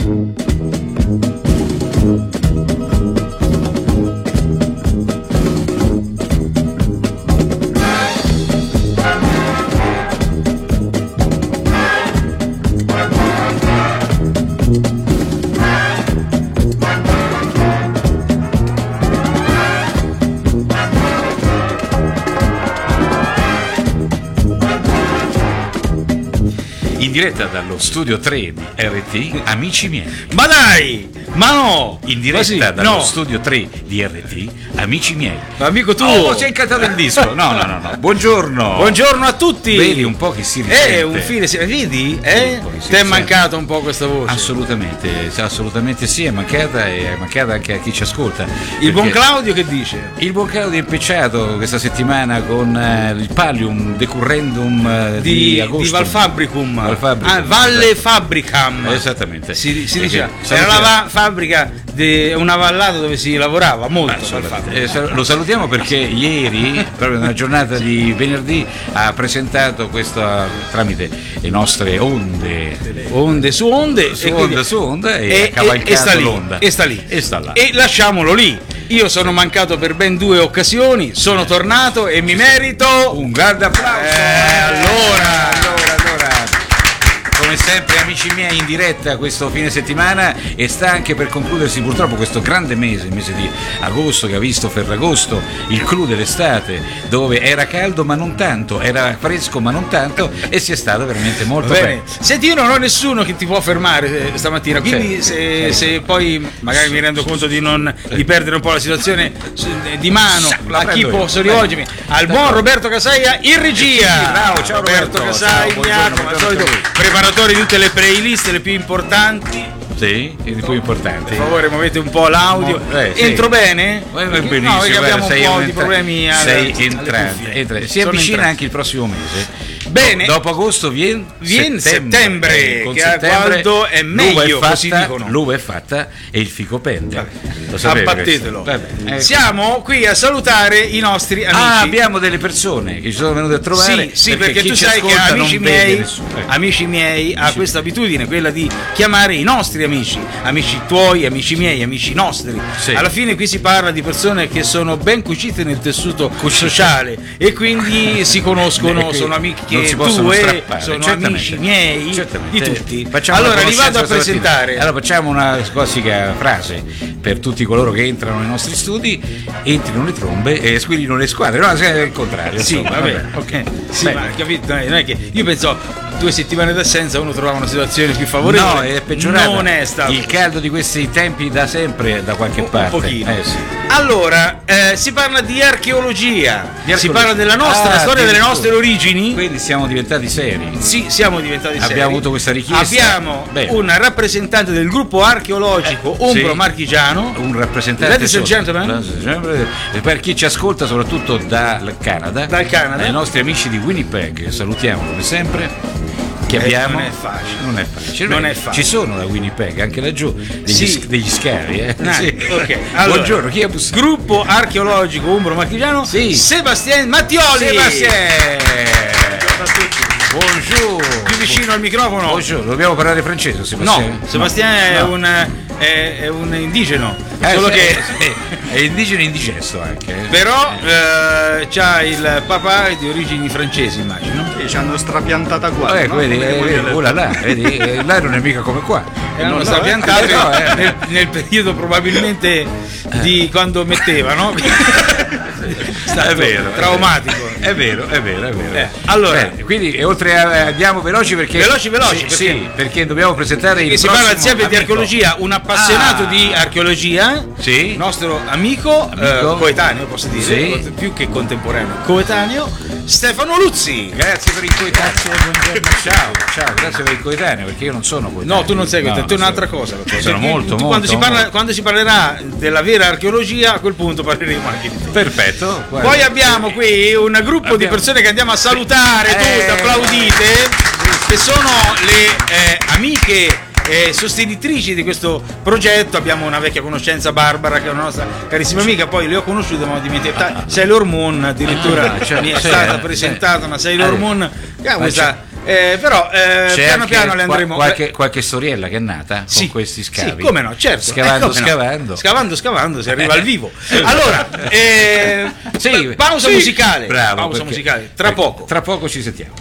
In diretta dallo studio 3 di RT, amici miei. Ma dai! Ma no! In diretta dallo studio 3 di RT, amici miei. Ma amico tu! Oh, si è incantato il disco! No. Buongiorno! Buongiorno a tutti! Vedi un po' che si risente. Un fine, vedi? Sì, Ti è mancata un po' questa voce? Assolutamente sì, è mancata anche a chi ci ascolta. Il buon Claudio che dice? Il buon Claudio è impecciato questa settimana con il Pallium Decurrendum di agosto. Di Valfabricum. Valle Fabricam. Esattamente. Si diceva. Era la fabbrica di una vallata dove si lavorava molto. Lo salutiamo perché ieri, proprio nella giornata di venerdì, ha presentato questo tramite le nostre onde su onde e ha cavalcato l'onda. E sta lì. E sta là. E lasciamolo lì. Io sono mancato per ben 2 occasioni, sono tornato e mi merito un grande applauso. Allora. Come sempre, amici miei, in diretta questo fine settimana, e sta anche per concludersi purtroppo questo grande mese, il mese di agosto, che ha visto Ferragosto, il clou dell'estate, dove era caldo ma non tanto, era fresco ma non tanto, e si è stato veramente molto bene. Senti, io non ho nessuno che ti può fermare stamattina, quindi se poi magari mi rendo conto di perdere un po' la situazione di mano, a chi posso rivolgermi? Al buon Roberto Casaglia in regia. Bravo, ciao Roberto Casaglia, come al solito preparatore di tutte le playlist, le più importanti. Sì, i più importanti. Per favore, muovete un po' l'audio. Entro bene? Benissimo, perché abbiamo un po' di problemi. Sei entrante. Si avvicina anche il prossimo mese. Bene. Dopo agosto viene settembre, che quando è meglio, così dicono. L'uva è fatta e il fico pende. Abbattetelo. Siamo qui a salutare i nostri amici. Abbiamo delle persone che ci sono venute a trovare. Sì, perché tu sai che amici miei ha questa abitudine, quella di chiamare i nostri amici tuoi, amici miei, amici nostri. Sì. Alla fine qui si parla di persone che sono ben cucite nel tessuto sociale e quindi si conoscono, sono amiche tue, sono amici miei, di tutti. Allora li vado a presentare. Allora facciamo una classica frase per tutti coloro che entrano nei nostri studi: entrino le trombe e squillino le squadre. No, è il contrario. Sì, vabbè. Ok. Sì, ma capito, non è che io penso 2 settimane d'assenza uno trovava una situazione più favorevole. No, è peggiorata. Non è stato il caldo di questi tempi da sempre da qualche parte. Un pochino. Sì. Allora, si parla di archeologia. Si parla della nostra storia, delle nostre origini. Quindi siamo diventati seri. Sì, siamo diventati seri. Abbiamo avuto questa richiesta. Abbiamo un rappresentante del gruppo archeologico Umbro Marchigiano. Un rappresentante. Ladies and gentlemen. Per chi ci ascolta soprattutto dal Canada. I nostri amici di Winnipeg, salutiamo come sempre. Che abbiamo. Non è facile. Ci sono da Winnipeg, anche laggiù, degli scavi. Sì. Okay. Allora, buongiorno, chi è bussato? Gruppo archeologico Umbro Marchigiano. Sì. Sebastian Mattioli. Buongiorno. Più vicino al microfono. Buongiorno, dobbiamo parlare francese, Sebastian? No, Sebastian è un indigeno. Solo che è indigeno indigesto anche. Però c'ha il papà di origini francesi, immagino. E ci hanno strapiantata qua. Vedi, là non è mica come qua. Hanno strapiantato nel periodo probabilmente di quando mettevano. È vero, traumatico. È vero. Allora, quindi oltre andiamo veloci perché veloci sì, perché dobbiamo presentare il si parla sempre di archeologia, un appassionato di archeologia, sì, nostro amico coetaneo, posso dire, sì, più che contemporaneo, coetaneo, Stefano Luzzi. Grazie per il coetaneo. Ciao, grazie per il coetaneo, perché io non sono coetaneo. No, tu non sei coetaneo, tu è un'altra cosa. Sono molto. Quando si parlerà della vera archeologia, a quel punto parleremo anche di te. Perfetto. Guarda. Poi abbiamo qui un gruppo di persone che andiamo a salutare, tutte applaudite, che sono le amiche sostenitrici di questo progetto. Abbiamo una vecchia conoscenza, Barbara, che è una nostra carissima amica, poi le ho conosciute ma ho dimenticato. Sailor Moon addirittura mi è stata presentata una Sailor Moon, questa Però piano piano le andremo. Qualche storiella che è nata con questi scavi. Sì, come no, certo. Scavando si arriva al vivo. Allora, pausa musicale. Bravo, pausa musicale. Tra poco ci sentiamo.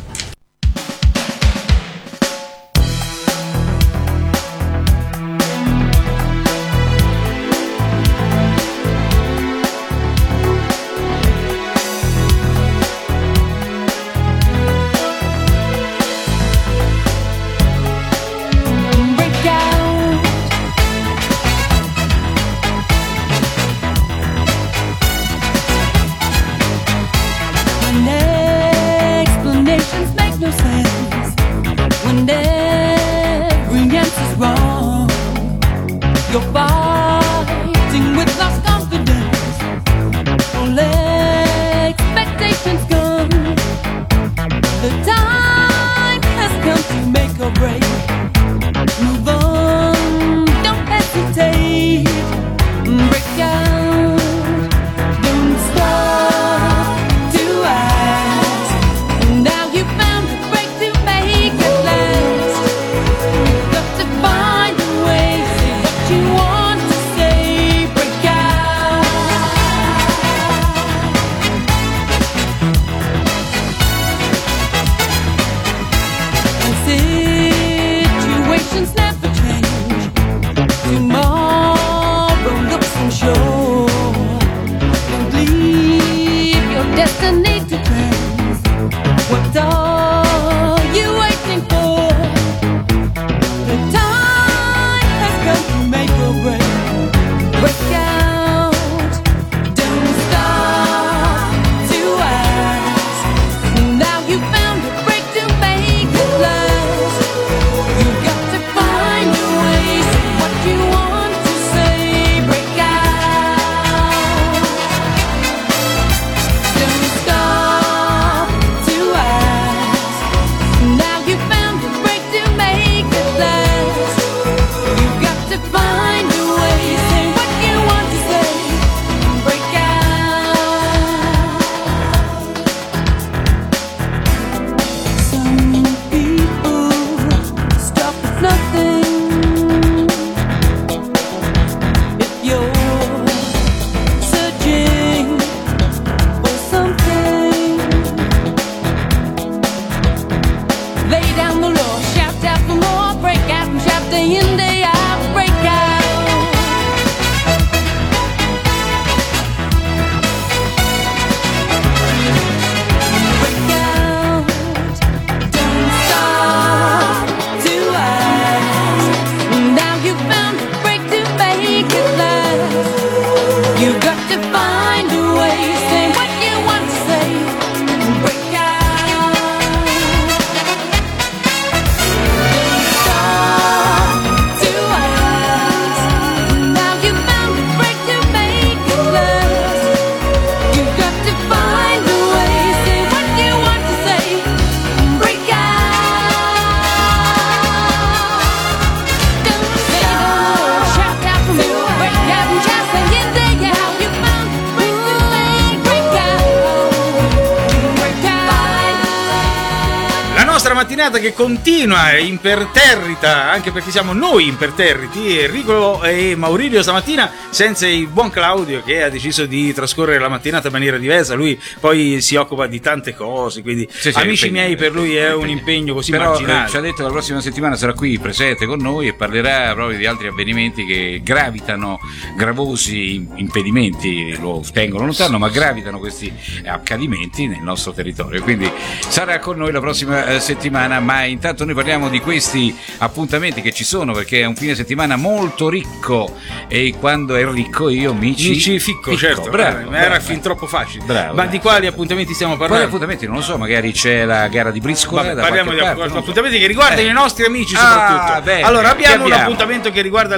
mattinata che continua imperterrita, anche perché siamo noi imperterriti, Enrico e Maurizio stamattina senza il buon Claudio che ha deciso di trascorrere la mattinata in maniera diversa. Lui poi si occupa di tante cose, quindi sì, amici miei, per lui è un impegno così marginale. Ci ha detto che la prossima settimana sarà qui presente con noi e parlerà proprio di altri avvenimenti che gravitano, gravosi impedimenti lo tengono lontano, ma gravitano questi accadimenti nel nostro territorio, quindi sarà con noi la prossima settimana. Ma intanto noi parliamo di questi appuntamenti che ci sono, perché è un fine settimana molto ricco e quando è ricco io mi ci ficco, certo, bravo, era fin troppo facile. Bravo, ma di quali appuntamenti stiamo parlando? Quali appuntamenti? Non lo so, magari c'è la gara di briscola. Parliamo di appuntamenti che riguardano i nostri amici soprattutto. Bene. Allora abbiamo un appuntamento che riguarda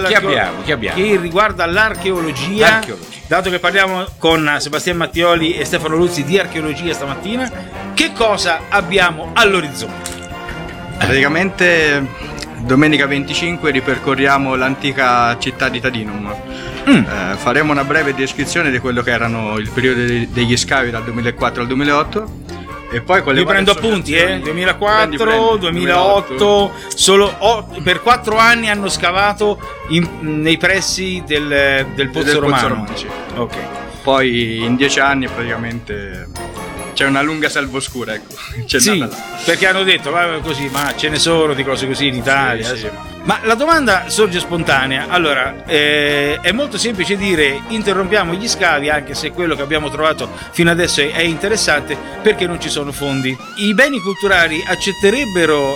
che riguarda l'archeologia. Dato che parliamo con Sebastiano Mattioli e Stefano Luzzi di archeologia stamattina, che cosa abbiamo all'orizzonte? Praticamente domenica 25 ripercorriamo l'antica città di Tadinum. Faremo una breve descrizione di quello che erano il periodo degli scavi dal 2004 al 2008 E poi con le io prendo appunti, 2004, 2008, solo per 4 anni hanno scavato nei pressi del Pozzo Romano. Ok. Poi in 10 anni praticamente c'è una lunga selva oscura, ecco. Sì, perché hanno detto così, ma ce ne sono di cose così in Italia. Sì. Ma la domanda sorge spontanea. Allora, è molto semplice dire interrompiamo gli scavi, anche se quello che abbiamo trovato fino adesso è interessante, perché non ci sono fondi. I beni culturali accetterebbero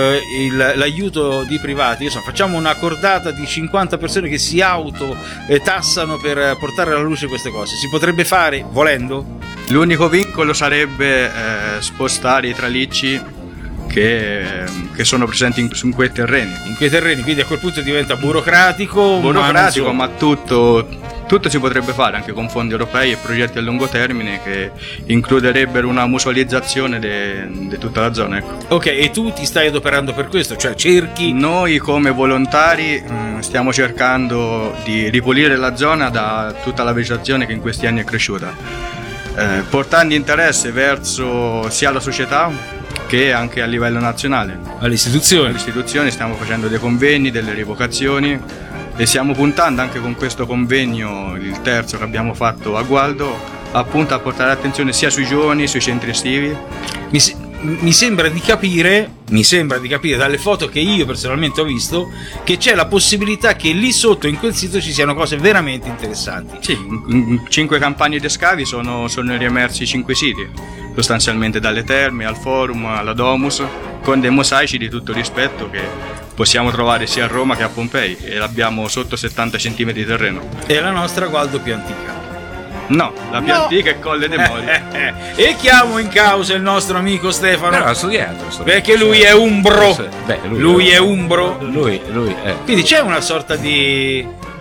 l'aiuto di privati? Facciamo una cordata di 50 persone che si tassano per portare alla luce queste cose. Si potrebbe fare volendo? L'unico vincolo sarebbe spostare i tralicci che sono presenti su quei terreni. In quei terreni, quindi a quel punto diventa burocratico, ma tutto si potrebbe fare anche con fondi europei e progetti a lungo termine che includerebbero una mutualizzazione di tutta la zona, ecco. Ok, e tu ti stai adoperando per questo? Cioè cerchi? Noi come volontari stiamo cercando di ripulire la zona da tutta la vegetazione che in questi anni è cresciuta, portando interesse verso sia la società che anche a livello nazionale. Alle istituzioni stiamo facendo dei convegni, delle rievocazioni e stiamo puntando anche con questo convegno, il terzo che abbiamo fatto a Gualdo, appunto a portare attenzione sia sui giovani, sui centri estivi. Mi sembra di capire dalle foto che io personalmente ho visto che c'è la possibilità che lì sotto in quel sito ci siano cose veramente interessanti. Sì, in 5 campagne di scavi sono riemersi 5 siti, sostanzialmente dalle terme al forum alla domus, con dei mosaici di tutto rispetto che possiamo trovare sia a Roma che a Pompei, e l'abbiamo sotto 70 cm di terreno. È la nostra Gualdo più antica. No, la più antica è Colle dei Mori. E chiamo in causa il nostro amico Stefano. Però ha studiato. Perché lui è umbro. Lui è umbro. Lui è. Quindi c'è una sorta di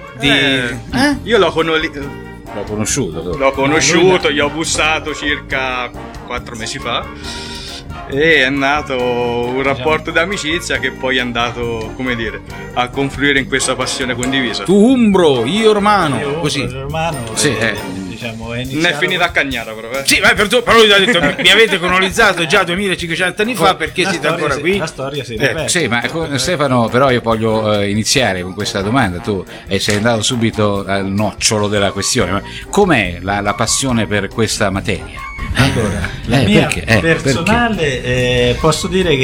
Io l'ho conosciuto. L'ho conosciuto, gli ho bussato circa 4 mesi fa. E è nato un rapporto d'amicizia che poi è andato, come dire, a confluire in questa passione condivisa. Tu umbro, io romano, così. Romano, sì, diciamo, è finita a Cagnara però. Sì, ma però lui ha detto mi avete colonizzato già 2500 anni fa, perché siete ancora qui? La storia si ripete. Sì, ma Stefano, però io voglio iniziare con questa domanda. Tu sei andato subito al nocciolo della questione, ma com'è la passione per questa materia? Allora, la mia personale posso dire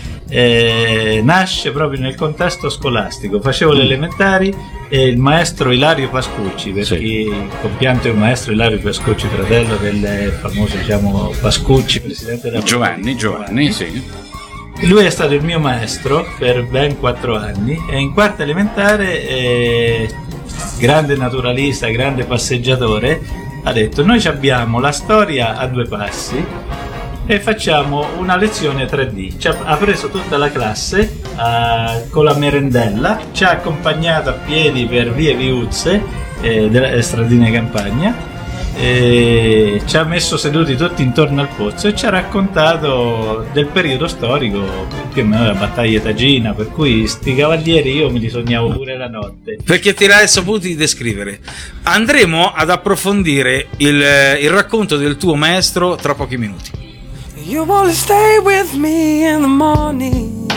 che nasce proprio nel contesto scolastico. Facevo le elementari e il maestro Ilario Pascucci, per chi compianto è il maestro Ilario Pascucci, fratello del famoso Pascucci, presidente della Giovanni, sì. Lui è stato il mio maestro per ben 4 anni e in quarta elementare, grande naturalista, grande passeggiatore, ha detto: noi abbiamo la storia a 2 passi e facciamo una lezione 3D. Ha preso tutta la classe con la merendella, ci ha accompagnato a piedi per vie viuzze della stradina campagna, ci ha messo seduti tutti intorno al pozzo e ci ha raccontato del periodo storico, più o meno della battaglia Tagina, per cui sti cavalieri io me li sognavo pure la notte. Perché ti l'hai saputo di descrivere. Andremo ad approfondire il racconto del tuo maestro tra pochi minuti. You wanna stay with me in the morning,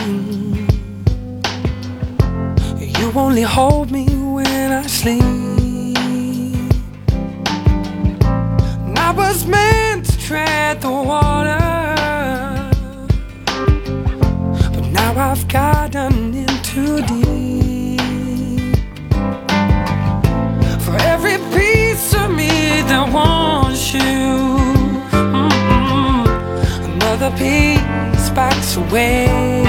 you only hold me when I sleep. I was meant to tread the water, but now I've gotten in too deep. For every piece of me that wants you, another piece backs away.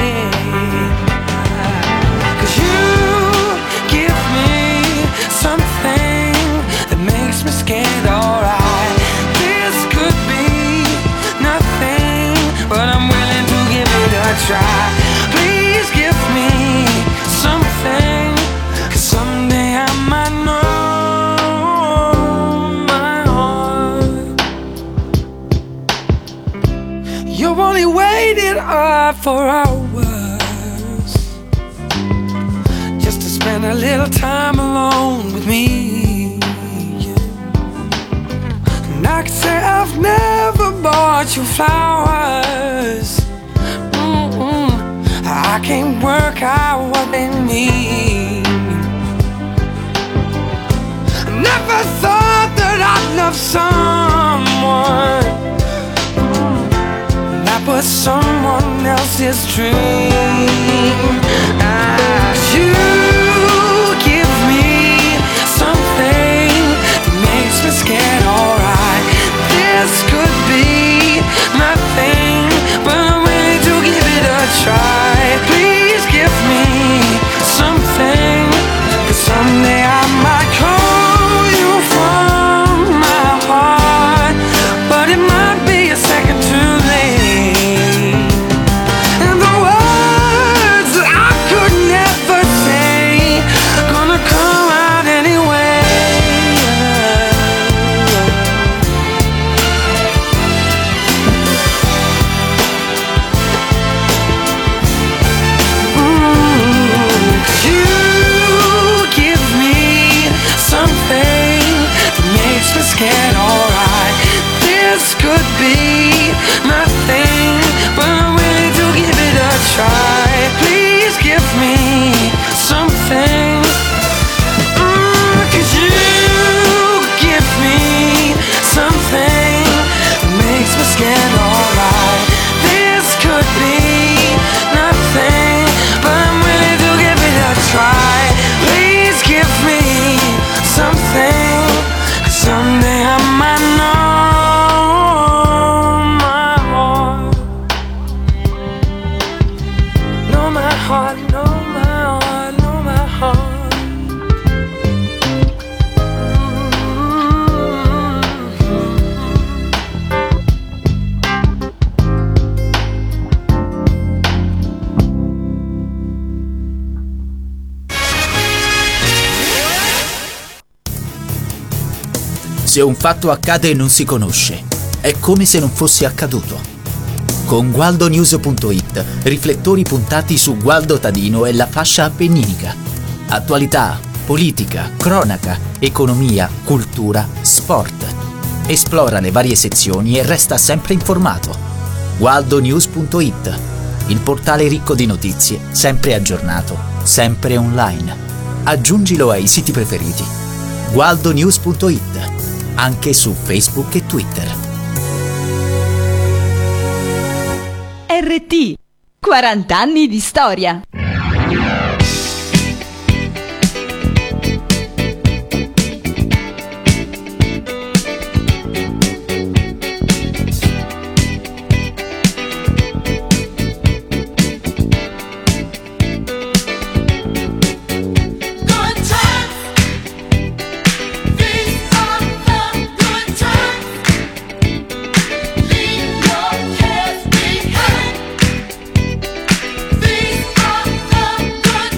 'Cause you give me something that makes me scared, alright. Try. Please give me something, 'cause someday I might know my heart. You only waited up for hours just to spend a little time alone with me. And I could say I've never bought you flowers. I can't work out what they mean. I never thought that I'd love someone that was someone else's dream. You give me something that makes me scared, alright. This could be nothing, but I'm willing to give it a try. Please give me something, 'cause someday I might call you from my heart, but it might be a second too late. And the words that I could never say gonna come out anyway. You give me something that makes me scared, alright. This could be nothing, but I'm willing to give it a try. Please give me something, 'cause you give me something that makes me scared, alright. This could be nothing, but I'm willing to give it a try. Please give me something, 'cause someday I might know my heart, know my heart, know my heart. Se un fatto accade e non si conosce, è come se non fosse accaduto. Con GualdoNews.it, riflettori puntati su Gualdo Tadino e la fascia appenninica. Attualità, politica, cronaca, economia, cultura, sport. Esplora le varie sezioni e resta sempre informato. GualdoNews.it, il portale ricco di notizie, sempre aggiornato, sempre online. Aggiungilo ai siti preferiti. GualdoNews.it, anche su Facebook e Twitter. RT, 40 anni di storia. These are the good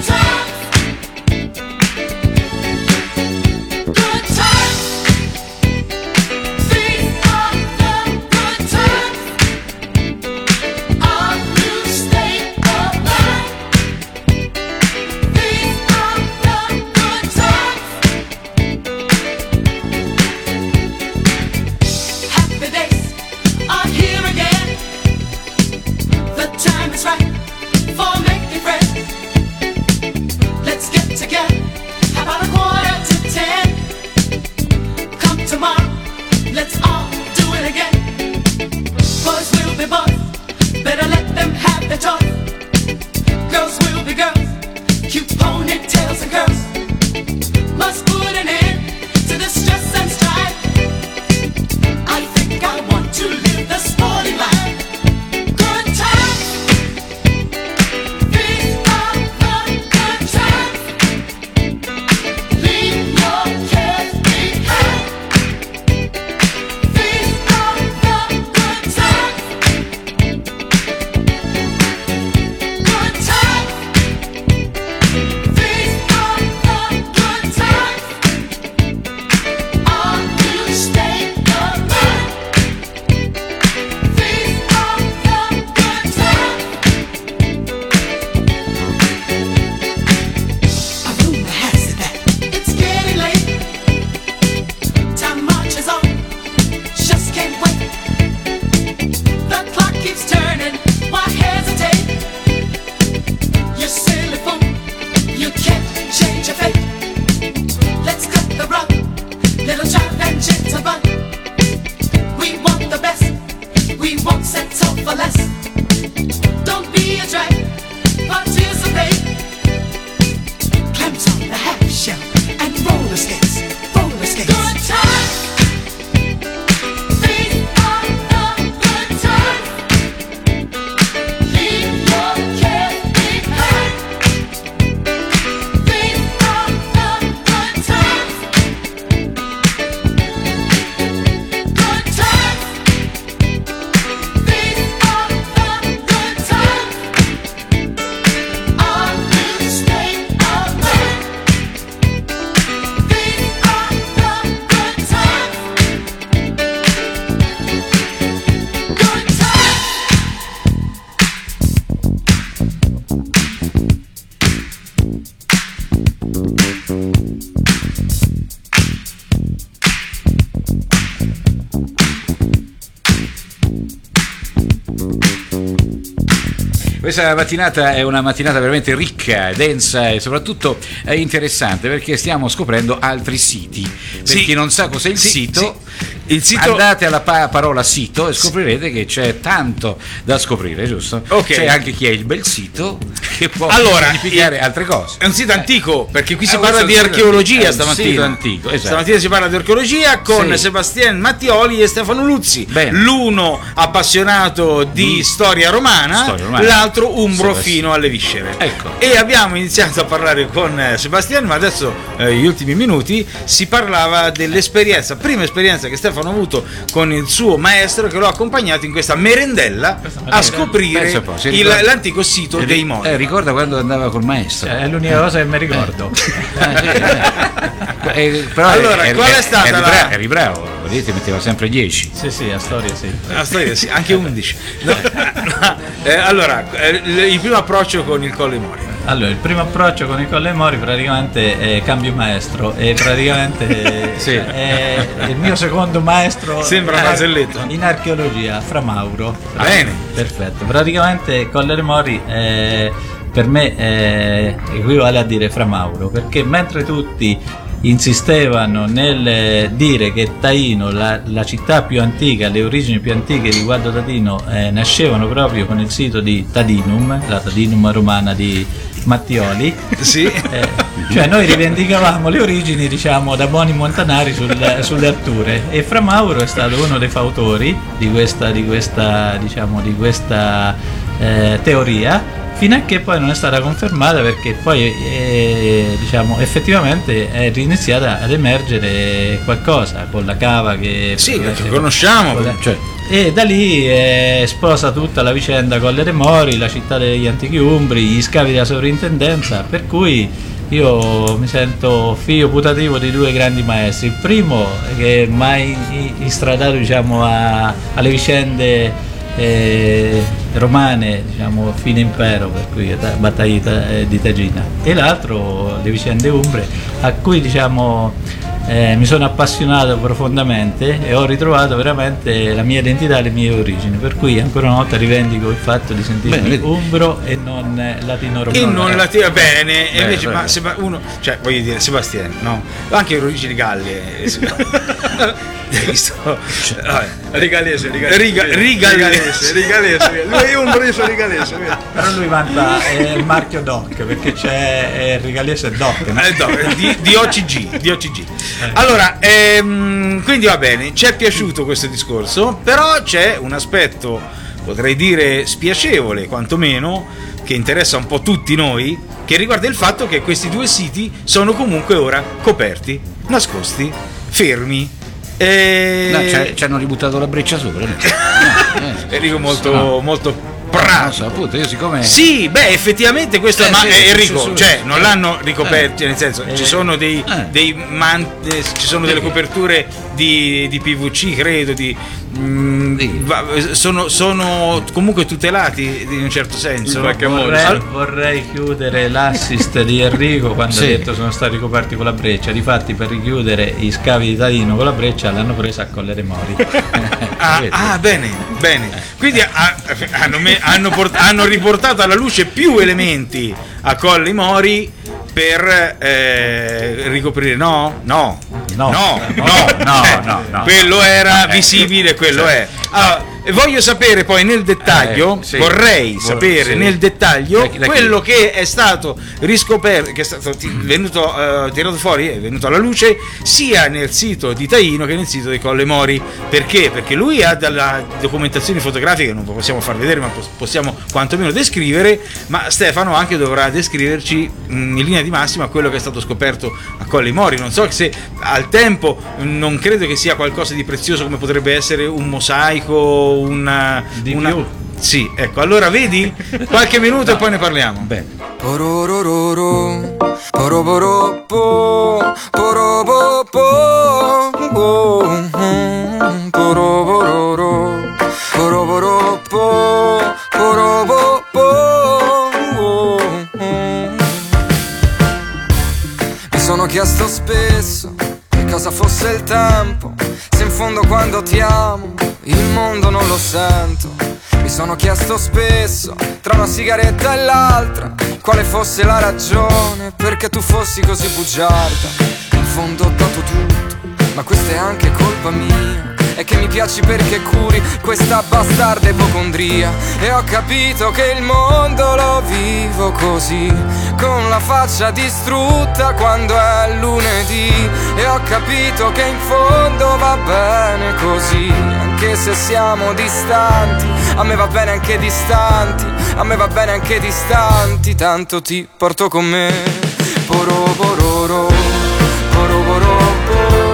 Questa mattinata è una mattinata veramente ricca, densa e soprattutto interessante, perché stiamo scoprendo altri siti. Per chi non sa cos'è il sito, il sito, andate alla parola sito e scoprirete che c'è tanto da scoprire, giusto? Okay. C'è anche chi è il bel sito, che può significare altre cose. È un sito antico, perché qui si parla di archeologia stamattina. Sito antico, esatto. Stamattina si parla di archeologia con Sebastien Mattioli e Stefano Luzzi. Bene. L'uno appassionato di storia romana, l'altro umbro fino alle viscere. Ecco. E abbiamo iniziato a parlare con Sebastien, ma adesso gli ultimi minuti si parlava dell'esperienza, prima esperienza che Stefano ha avuto con il suo maestro, che lo ha accompagnato in questa merendella a scoprire l'antico sito dei Mori. Ricorda quando andava col maestro? È l'unica cosa che mi ricordo. Però allora, qual è stata eri bravo, vedete, metteva sempre 10. Sì, a storia sì. A storia sì, anche 11. Allora, il primo approccio con il Colle Mori. Allora, il primo approccio con il Colle Mori praticamente è cambio maestro e praticamente è il mio secondo maestro. Sembra un baselletto in archeologia, Fra Mauro. Bene, perfetto. Praticamente Colle Mori per me equivale a dire Fra Mauro, perché mentre tutti insistevano nel dire che Taino, la città più antica, le origini più antiche di Gualdo Tadino nascevano proprio con il sito di Tadinum, la Tadinum romana di Mattioli. Sì. Cioè noi rivendicavamo le origini, diciamo, da buoni montanari sulle alture, e Fra Mauro è stato uno dei fautori di questa teoria, fino a che poi non è stata confermata, perché poi effettivamente è iniziata ad emergere qualcosa con la cava che conosciamo, e da lì sposa tutta la vicenda Colle dei Mori, la città degli antichi umbri, gli scavi della sovrintendenza, per cui io mi sento figlio putativo di due grandi maestri. Il primo che mai istradato, diciamo, alle vicende romane, diciamo, fine impero, per cui battaglia di Tagina, e l'altro le vicende umbre, a cui, diciamo, mi sono appassionato profondamente e ho ritrovato veramente la mia identità e le mie origini, per cui ancora una volta rivendico il fatto di sentirmi umbro e non latino-romano. E non latino, bene. Invece, ma uno, cioè, voglio dire, Sebastien, no? Anche origini Gallie. Hai visto? Rigalese. Lui è umbro, io sono rigalese. Però lui vanta il marchio DOC, perché c'è rigalese DOC, no? di OCG. Allora, quindi va bene, ci è piaciuto questo discorso, però c'è un aspetto, potrei dire spiacevole quantomeno, che interessa un po' tutti noi, che riguarda il fatto che questi due siti sono comunque ora coperti, nascosti, fermi. Ci hanno ributtato la breccia sopra. Enrico molto prato, appunto, io siccome sì, effettivamente questo Enrico, cioè non l'hanno ricoperti, nel senso ci sono ci sono delle coperture di PVC, credo, sono comunque tutelati in un certo senso. Vorrei chiudere l'assist di Enrico quando ha detto sono stati ricoperti con la breccia. Difatti, per richiudere i scavi di Tadino con la breccia l'hanno presa a Colle dei Mori. Bene. Quindi hanno riportato alla luce più elementi a Colle Mori per ricoprire. No. Quello era visibile, quello è. Allora, voglio sapere poi nel dettaglio, vorrei sapere nel dettaglio quello che è stato riscoperto, che è stato tirato fuori, è venuto alla luce sia nel sito di Taino che nel sito di Colle Mori. Perché? Perché lui ha dalla documentazione fotografica, non possiamo far vedere, ma possiamo quantomeno descrivere, ma Stefano anche dovrà descriverci in linea di massima quello che è stato scoperto a Colle Mori. Non so se al tempo, non credo che sia qualcosa di prezioso come potrebbe essere un mosaico, sì, ecco, allora vedi, qualche minuto e poi ne parliamo. Bene. Mi sono chiesto spesso che cosa fosse il tempo, se in fondo quando ti amo il mondo non lo sento. Mi sono chiesto spesso, tra una sigaretta e l'altra, quale fosse la ragione perché tu fossi così bugiarda. In fondo ho dato tutto, ma questa è anche colpa mia. È che mi piaci perché curi questa bastarda ipocondria. E ho capito che il mondo lo vivo così, con la faccia distrutta quando è lunedì. E ho capito che in fondo va bene così, anche se siamo distanti. A me va bene anche distanti, a me va bene anche distanti. Tanto ti porto con me. Porobororo, porobororo.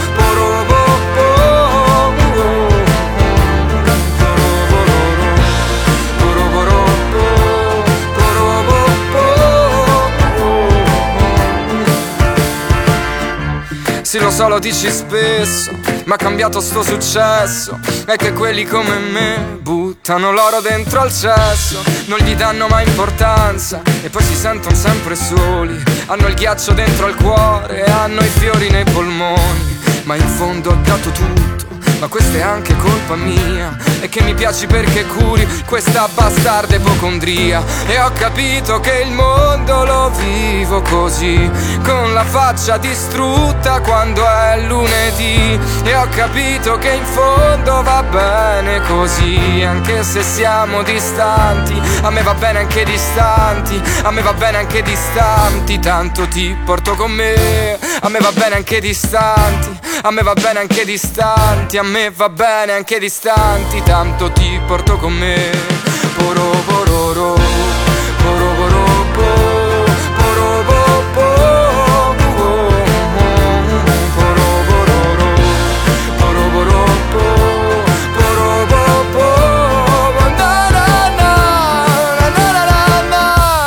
Sì, lo so, lo dici spesso, ma ha cambiato sto successo. È che quelli come me buttano l'oro dentro al cesso, non gli danno mai importanza e poi si sentono sempre soli. Hanno il ghiaccio dentro al cuore e hanno i fiori nei polmoni. Ma in fondo ho dato tutto, ma questa è anche colpa mia. E che mi piaci perché curi questa bastarda ipocondria. E ho capito che il mondo lo vivo così, con la faccia distrutta quando è lunedì. E ho capito che in fondo va bene così, anche se siamo distanti. A me va bene anche distanti, a me va bene anche distanti. Tanto ti porto con me. A me va bene anche distanti, a me va bene anche distanti. A me va bene anche distanti. Tanto ti porto con me. Porobororo, poroborobo, porobobo, porobororo, poroborobo, porobobo, na na na, na na na na.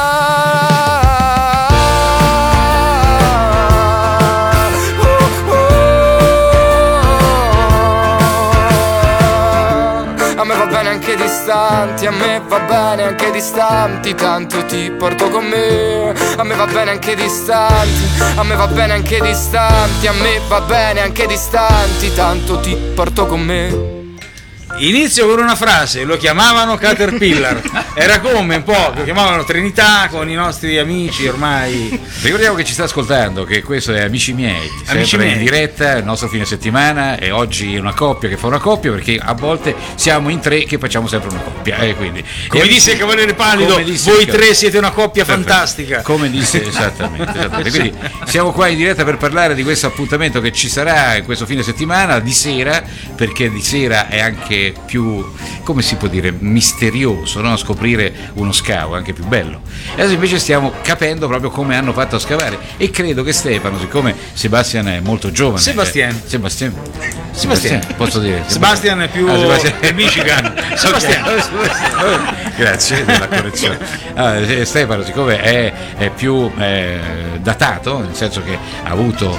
A me va bene anche distanti, a me va bene anche distanti. Tanto ti porto con me. A me va bene anche distanti, a me va bene anche distanti. A me va bene anche distanti. Tanto ti porto con me. Inizio con una frase, lo chiamavano Caterpillar, era come un po', lo chiamavano Trinità con i nostri amici ormai. Ricordiamo che ci sta ascoltando, che questo è Amici Miei, sempre in diretta, il nostro fine settimana, e oggi è una coppia che fa una coppia, perché a volte siamo in tre che facciamo sempre una coppia, quindi. Come disse il Cavaliere Pallido, voi tre siete una coppia fantastica. Come disse, esattamente. Quindi siamo qua in diretta per parlare di questo appuntamento che ci sarà in questo fine settimana, di sera, perché di sera è anche più, come si può dire, misterioso, no? Scoprire uno scavo, anche più bello. E adesso invece stiamo capendo proprio come hanno fatto a scavare, e credo che Stefano, siccome Sebastian è molto giovane, Sebastian, posso dire Sebastian è più del Michigan. Sebastian. Grazie della correzione. Stefano, siccome è più datato, nel senso che ha avuto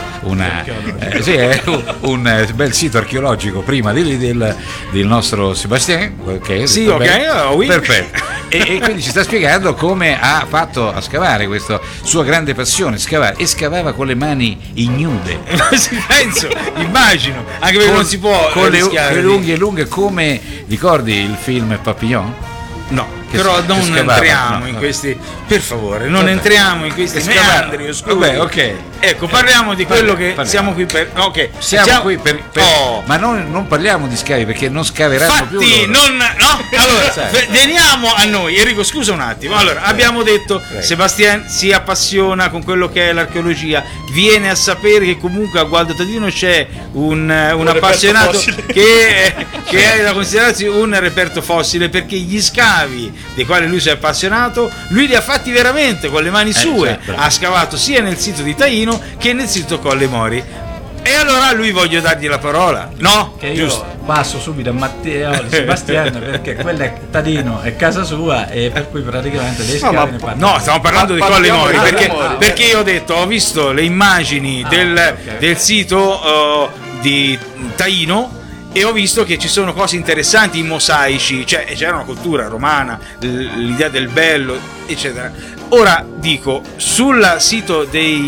un bel sito archeologico prima del nostro Sebastian, ok? Sì, ok, perfetto. E quindi ci sta spiegando come ha fatto a scavare, questa sua grande passione, scavare, e scavava con le mani ignude. Penso, immagino, anche perché non si può con le lunghe, come ricordi il film Papillon? No, però non entriamo in questi, per favore, non entriamo in questi meandri oscuri. Vabbè, ok. Ecco, parliamo di quello che siamo qui per. Ok, siamo qui per ma non parliamo di scavi, perché non scaveranno più loro. Allora, veniamo a noi. Enrico, scusa un attimo. Allora, abbiamo detto, Sebastian si appassiona con quello che è l'archeologia, viene a sapere che comunque a Gualdo Tadino c'è un appassionato che è da considerarsi un reperto fossile, perché gli scavi dei quali lui si è appassionato, lui li ha fatti veramente con le mani sue, ha scavato sia nel sito di Taino che nel sito Colle Mori. E allora a lui voglio dargli la parola, no? Che io passo subito a Matteo Sebastiano, perché quella è Tadino, è casa sua, e per cui praticamente dei scavi ne parliamo. No, stiamo parlando di Colle Mori, perché io ho detto, ho visto le immagini del sito di Taino, e ho visto che ci sono cose interessanti, i mosaici, cioè c'era una cultura romana, l'idea del bello, eccetera. Ora dico, sul sito dei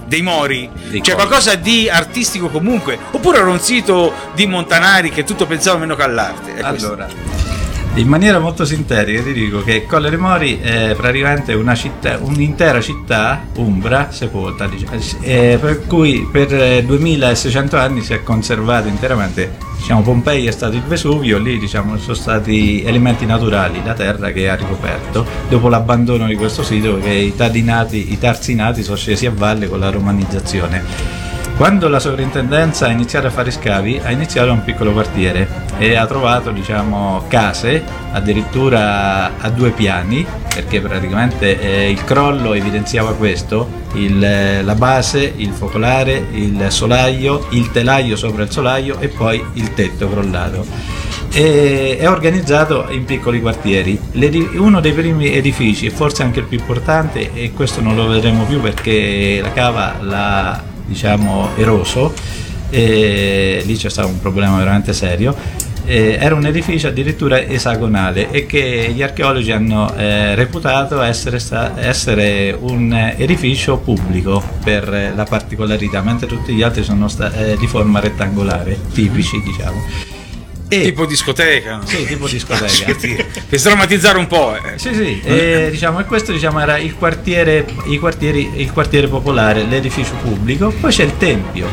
dei Mori, Dei cioè Colli. qualcosa di artistico comunque, oppure era un sito di Montanari che tutto pensava meno che all'arte? È questo. Allora, in maniera molto sintetica ti dico che Colle dei Mori è praticamente una città, un'intera città umbra sepolta, diciamo, per cui per 2600 anni si è conservato interamente. Diciamo, Pompei è stato il Vesuvio, lì diciamo sono stati elementi naturali, la terra che ha ricoperto dopo l'abbandono di questo sito, che i tarsinati sono scesi a valle con la romanizzazione. Quando la sovrintendenza ha iniziato a fare scavi, ha iniziato un piccolo quartiere e ha trovato, diciamo, case addirittura a 2 piani, perché praticamente il crollo evidenziava questo: la base, il focolare, il solaio, il telaio sopra il solaio e poi il tetto crollato. È organizzato in piccoli quartieri. Uno dei primi edifici, e forse anche il più importante, e questo non lo vedremo più perché la cava l'ha, diciamo, eroso, e lì c'è stato un problema veramente serio. Era un edificio addirittura esagonale e che gli archeologi hanno reputato essere un edificio pubblico per la particolarità, mentre tutti gli altri sono di forma rettangolare, tipici, diciamo. Tipo discoteca. Sì, tipo discoteca. Per sdrammatizzare un po'. Sì, diciamo, e questo, diciamo, era il quartiere popolare, l'edificio pubblico. Poi c'è il tempio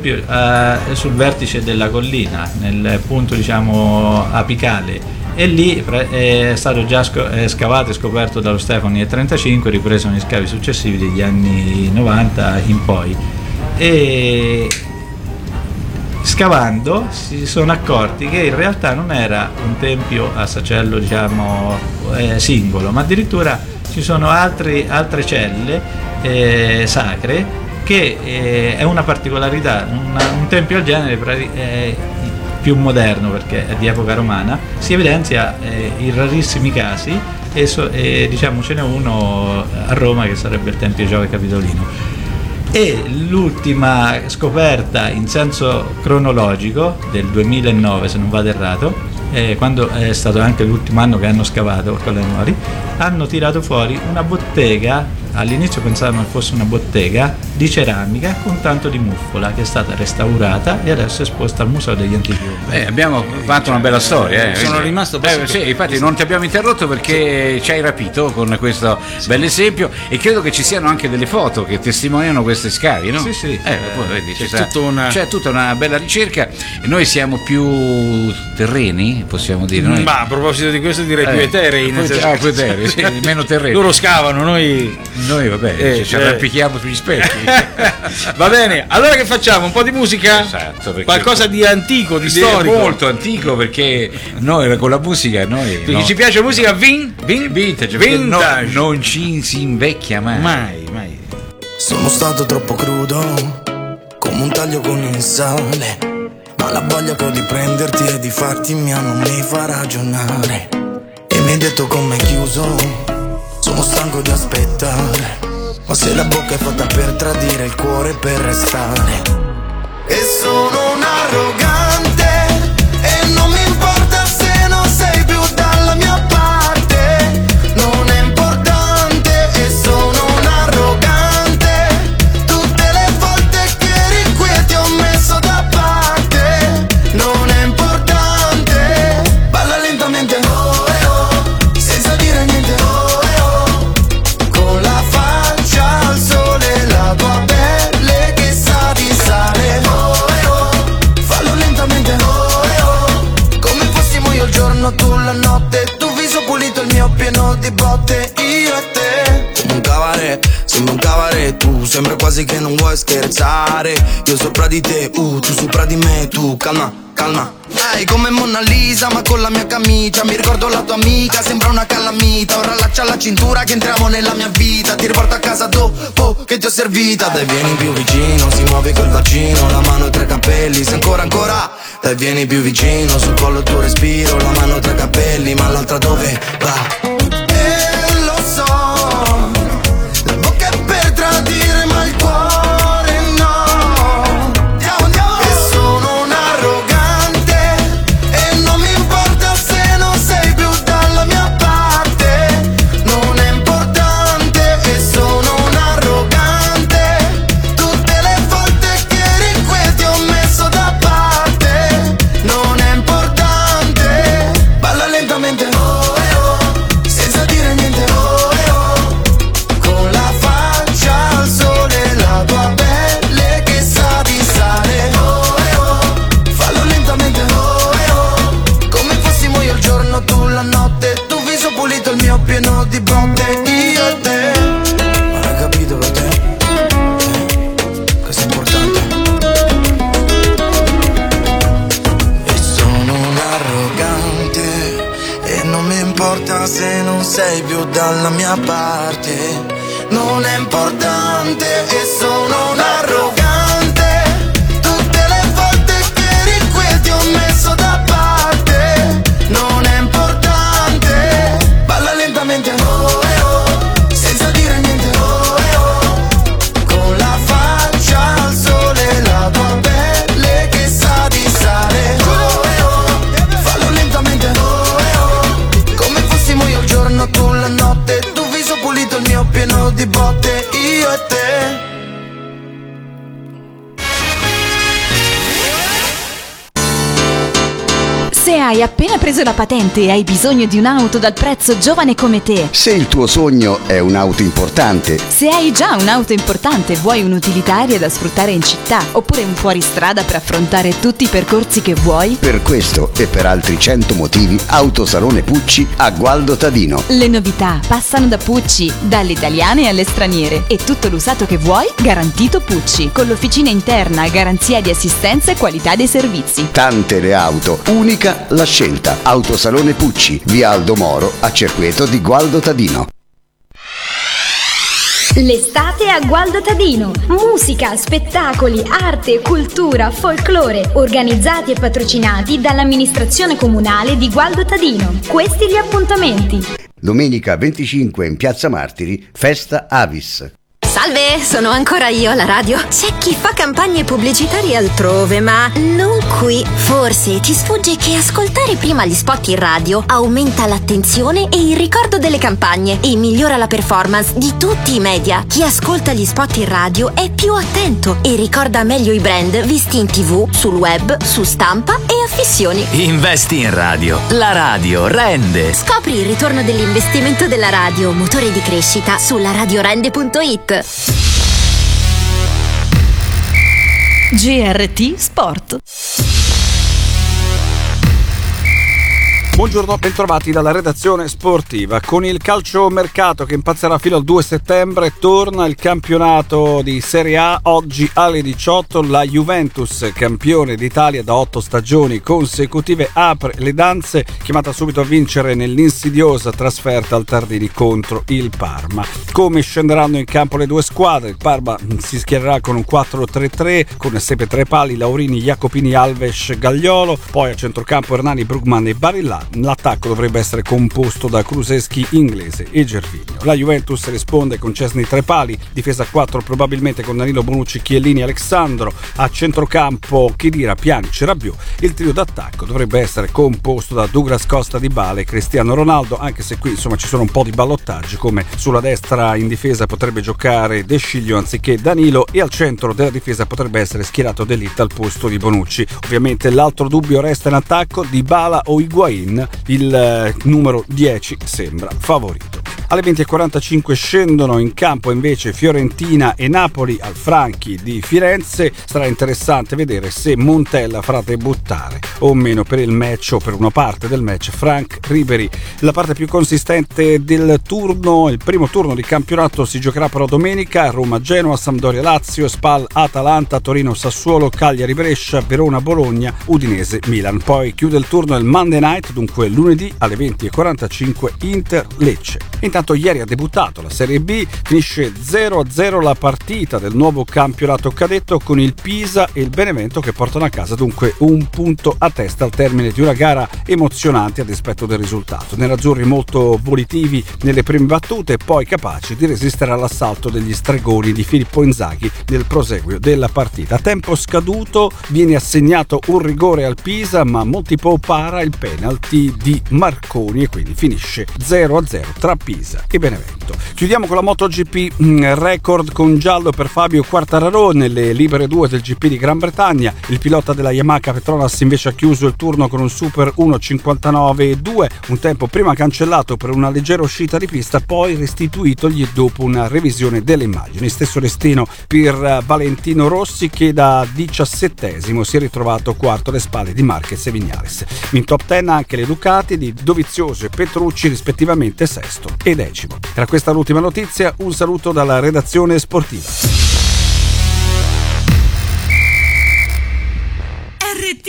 sul vertice della collina, nel punto, diciamo, apicale, e lì è stato già scavato e scoperto dallo Stefani nel 1935, ripreso negli scavi successivi degli anni 90 in poi. E scavando si sono accorti che in realtà non era un tempio a sacello, diciamo, singolo, ma addirittura ci sono altre celle sacre, che è una particolarità. Un tempio del genere più moderno, perché è di epoca romana, si evidenzia in rarissimi casi, e diciamo ce n'è uno a Roma che sarebbe il Tempio Giove Capitolino. E l'ultima scoperta in senso cronologico del 2009, se non vado errato, quando è stato anche l'ultimo anno che hanno scavato Colle dei Mori, hanno tirato fuori una bottega. All'inizio pensavano che fosse una bottega di ceramica con tanto di muffola, che è stata restaurata e adesso è esposta al Museo degli Antichi Umbri. Abbiamo fatto una bella storia. Sono rimasto sì, infatti non ti abbiamo interrotto perché ci hai rapito con questo bel esempio, e credo che ci siano anche delle foto che testimoniano questi scavi, no? Sì. Poi, vedi, c'è tutta una bella ricerca, e noi siamo più terreni, possiamo dire. Noi... Ma a proposito di questo direi più eterei. Più eterei, sì, meno terreni. Loro scavano, noi vabbè, ci arrampichiamo sugli specchi. Va bene, allora che facciamo? Un po' di musica? Esatto, qualcosa di antico, di storico. Molto antico, perché noi con la musica perché ci piace musica vintage, non ci si invecchia mai. Sono stato troppo crudo, come un taglio con il sale, ma la voglia che ho di prenderti e di farti mia non mi fa ragionare. E mi hai detto come chiuso, sono stanco di aspettare, ma se la bocca è fatta per tradire, il cuore per restare. E sono un arrogante, e non mi importa se non sei più dalla mia parte, non è importante. E sono un arrogante, tutte le volte che eri qui e ti ho messo da parte, non è importante. Balla lentamente, oh, senza dire niente, oh, con la faccia al sole, la tua pelle che sa di sale, fallo lentamente, come fossimo io il giorno, tu la notte, tu viso pulito, il mio pieno di botte, io e te. Come un cabaret, sembra un cabaret, tu sembra quasi che non vuoi scherzare. Io sopra di te, tu sopra di me, tu calma. Ehi, come Mona Lisa, ma con la mia camicia. Mi ricordo la tua amica, sembra una calamita. Ora allaccia la cintura che entriamo nella mia vita. Ti riporto a casa dopo che ti ho servita. Dai, vieni più vicino, si muove col bacino, la mano tra i capelli, se ancora. Dai, vieni più vicino, sul collo il tuo respiro, la mano tra i capelli, ma l'altra dove va? E lo so, la bocca è per tradire, ma il cuore no. E sono un arrogante, e non mi importa se non sei più dalla mia parte, non è importante. E sono un arrogante, tutte dalla mia parte. Non è importante e sono un arrogante. Tutte le volte che eri qui ti ho messo da parte. Non è importante. Balla lentamente, oh eh oh, senza dire niente, oh eh oh. Con la faccia al sole, la tua pelle che sa di sale, oh eh oh. Fallo lentamente, oh eh oh. Come fossimo io il giorno, tu la notte. Tu viso pulito, il mio pieno di botte, io e te. Se hai appena preso la patente e hai bisogno di un'auto dal prezzo giovane come te. Se il tuo sogno è un'auto importante. Se hai già un'auto importante e vuoi un'utilitaria da sfruttare in città, oppure un fuoristrada per affrontare tutti i percorsi che vuoi. Per questo e per altri 100 motivi, Autosalone Pucci a Gualdo Tadino. Le novità passano da Pucci, dalle italiane alle straniere, e tutto l'usato che vuoi garantito Pucci, con l'officina interna, garanzia di assistenza e qualità dei servizi. Tante le auto, unica la scelta. Autosalone Pucci, via Aldo Moro, a Cerqueto di Gualdo Tadino. L'estate a Gualdo Tadino. Musica, spettacoli, arte, cultura, folklore, organizzati e patrocinati dall'amministrazione comunale di Gualdo Tadino. Questi gli appuntamenti. Domenica 25 in Piazza Martiri, festa Avis. Salve, sono ancora io alla radio. C'è chi fa campagne pubblicitarie altrove, ma non qui. Forse ti sfugge che ascoltare prima gli spot in radio aumenta l'attenzione e il ricordo delle campagne e migliora la performance di tutti i media. Chi ascolta gli spot in radio è più attento e ricorda meglio i brand visti in TV, sul web, su stampa e affissioni. Investi in radio. La radio rende. Scopri il ritorno dell'investimento della radio, motore di crescita, sulla radiorende.it. GRT Sport. Buongiorno, bentrovati dalla redazione sportiva. Con il calciomercato che impazzerà fino al 2 settembre torna il campionato di Serie A. Oggi alle 18 la Juventus, campione d'Italia da 8 stagioni consecutive, apre le danze, chiamata subito a vincere nell'insidiosa trasferta al Tardini contro il Parma. Come scenderanno in campo le due squadre? Il Parma si schiererà con un 4-3-3 con sempre tre pali: Laurini, Jacopini, Alves, Gagliolo, poi a centrocampo Hernani, Brugman e Barilla. L'attacco dovrebbe essere composto da Krusevski, Inglese e Gervinho. La Juventus risponde con Szczesny tre pali, difesa 4 probabilmente con Danilo, Bonucci, Chiellini, Alexandro, a centrocampo Khedira, Pjanic, Rabiot. Il trio d'attacco dovrebbe essere composto da Douglas Costa, Dybala e Cristiano Ronaldo, anche se qui insomma ci sono un po' di ballottaggi, come sulla destra in difesa potrebbe giocare De Sciglio anziché Danilo e al centro della difesa potrebbe essere schierato De Ligt al posto di Bonucci. Ovviamente l'altro dubbio resta in attacco: Dybala o Higuain. Il numero 10 sembra favorito. Alle 20:45 scendono in campo invece Fiorentina e Napoli al Franchi di Firenze. Sarà interessante vedere se Montella farà debuttare o meno per il match o per una parte del match Frank Ribery. La parte più consistente del turno, il primo turno di campionato, si giocherà però domenica: Roma-Genoa, Sampdoria-Lazio, Spal-Atalanta, Torino-Sassuolo, Cagliari-Brescia, Verona-Bologna, Udinese-Milan. Poi chiude il turno il Monday Night, dunque lunedì alle 20:45 Inter-Lecce. Intanto ieri ha debuttato la Serie B, finisce 0-0 la partita del nuovo campionato cadetto con il Pisa e il Benevento che portano a casa dunque un punto a testa al termine di una gara emozionante a dispetto del risultato. Nerazzurri molto volitivi nelle prime battute, poi capaci di resistere all'assalto degli stregoni di Filippo Inzaghi nel proseguio della partita. A tempo scaduto viene assegnato un rigore al Pisa, ma Montipò para il penalty di Marconi e quindi finisce 0-0 tra Pisa e Benevento. Chiudiamo con la MotoGP, record con giallo per Fabio Quartararo nelle libere 2 del GP di Gran Bretagna. Il pilota della Yamaha Petronas invece ha chiuso il turno con un super 1:59.2, un tempo prima cancellato per una leggera uscita di pista, poi restituitogli dopo una revisione delle immagini. Stesso destino per Valentino Rossi, che da 17esimo si è ritrovato quarto alle spalle di Marquez e Viñales. In top 10 anche le Ducati di Dovizioso e Petrucci, rispettivamente sesto e decimo. Era questa l'ultima notizia, un saluto dalla redazione sportiva. RT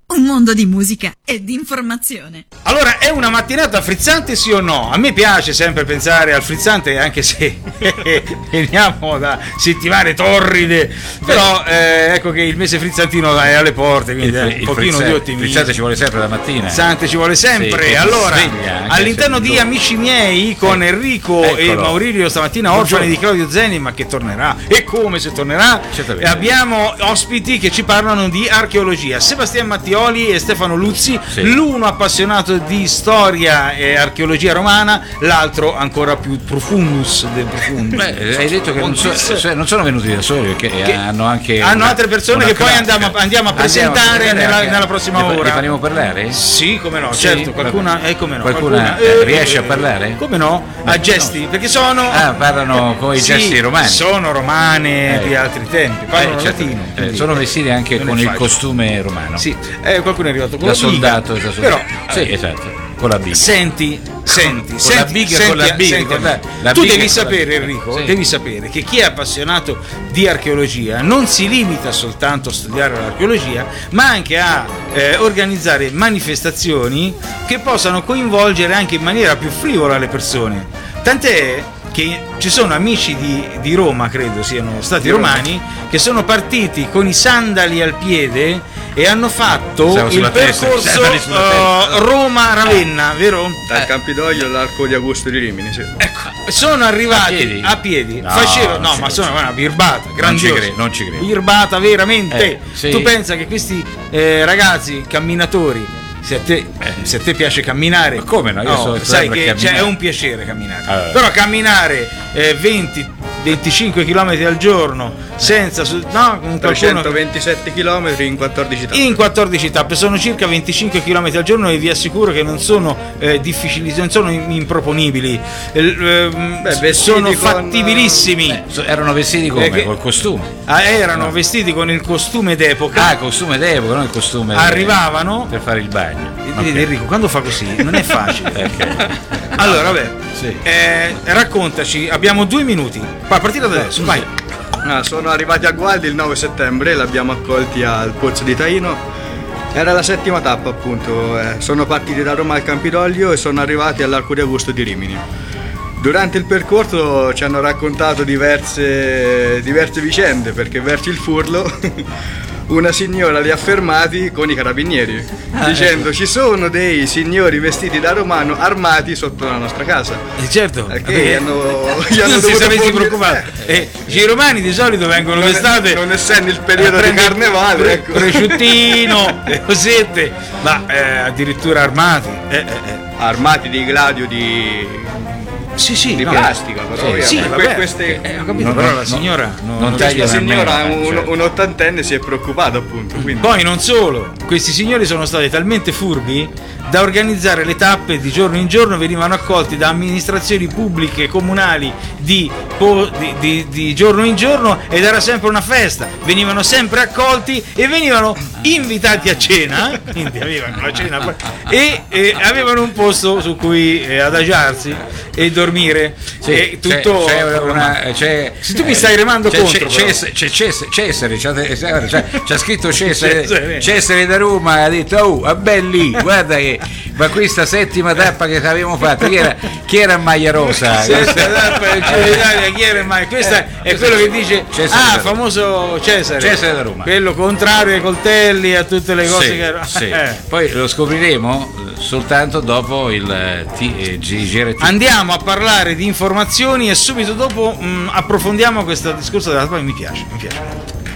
Un mondo di musica e di informazione. Allora, è una mattinata frizzante, sì o no? A me piace sempre pensare al frizzante, anche se veniamo da settimane torride, però ecco che il mese frizzantino è alle porte, quindi un pochino di ottimismo. Il frizzante ci vuole sempre la mattina. Il frizzante ci vuole sempre. Sì, allora, sveglia, all'interno di Amici miei, con Enrico e Maurilio, stamattina orfani di Claudio Zeni, ma che tornerà, e come se tornerà, abbiamo ospiti che ci parlano di archeologia. Sebastiano Mattioli e Stefano Luzzi, l'uno appassionato di storia e archeologia romana, l'altro ancora più profundus del profundus. Hai detto che non sono venuti da soli, perché hanno anche altre persone che poi andiamo a presentare nella prossima ora. Ne faremo parlare? Sì, come no, certo, qualcuna riesce a parlare? Come no? A gesti, perché sono parlano con i gesti romani. Sono romane di altri tempi, parlano latino. Sono vestiti anche con il costume romano. Sì, qualcuno è arrivato con da soldato, però sì, esatto, con la biga. Senti, la biga. Tu devi sapere, Enrico, devi sapere che chi è appassionato di archeologia non si limita soltanto a studiare l'archeologia, ma anche a organizzare manifestazioni che possano coinvolgere anche in maniera più frivola le persone. Tant'è che ci sono amici di Roma, credo siano stati romani, che sono partiti con i sandali al piede e hanno fatto il percorso Roma-Ravenna, vero? Dal Campidoglio all'Arco di Augusto di Rimini, sì. Ecco, sono arrivati a piedi. Ma sono una birbata, grandiosa. Non ci credo. Birbata veramente. Tu pensa che questi ragazzi camminatori, se a te piace camminare, ma come no? Io sai che è un piacere camminare. Però camminare 20-25 km al giorno senza 327 km in 14 tappe. In 14 tappe sono circa 25 km al giorno e vi assicuro che non sono difficili, non sono improponibili, sono fattibilissimi. Erano vestiti come? Col costume? Erano vestiti con il costume d'epoca. Costume d'epoca, non il costume. Arrivavano per fare il bagno. Enrico, quando fa così non è facile. Allora, vabbè, raccontaci, abbiamo 2 minuti. A partire da adesso, vai. Sono arrivati a Gualdi il 9 settembre, l'abbiamo accolti al Pozzo di Taino. Era la 7ª tappa, appunto. Sono partiti da Roma al Campidoglio e sono arrivati all'Arco di Augusto di Rimini. Durante il percorso ci hanno raccontato diverse vicende, perché verso il Furlo una signora li ha fermati con i carabinieri, dicendo ci sono dei signori vestiti da romano armati sotto la nostra casa. Certo, perché gli hanno non si saresti preoccupato. I romani di solito vengono d'estate, non essendo il periodo di carnevale, ecco. Prosciuttino, le cosette, ma addirittura armati. Armati di gladio di plastica, però ho capito, però la signora questa signora un ottantenne si è preoccupata, appunto, quindi. Poi non solo, questi signori sono stati talmente furbi da organizzare le tappe di giorno in giorno, venivano accolti da amministrazioni pubbliche comunali di giorno in giorno ed era sempre una festa, venivano sempre accolti e venivano invitati a cena, quindi avevano la cena e avevano un posto su cui adagiarsi e dormire. E tutto se tu mi stai remando contro, Cesare c'ha scritto Cesare da Roma, ha detto belli, guarda che ma questa 7ª tappa che avevamo fatto chi era Maglia Rosa? Questa tappa del Giro d'Italia, chi era Maglia? Questo è quello che dice famoso Cesare da Roma, quello contrario ai coltelli, a tutte le cose Poi lo scopriremo soltanto dopo il GRT. Andiamo a parlare di informazioni e subito dopo approfondiamo questo discorso della tappa che mi piace.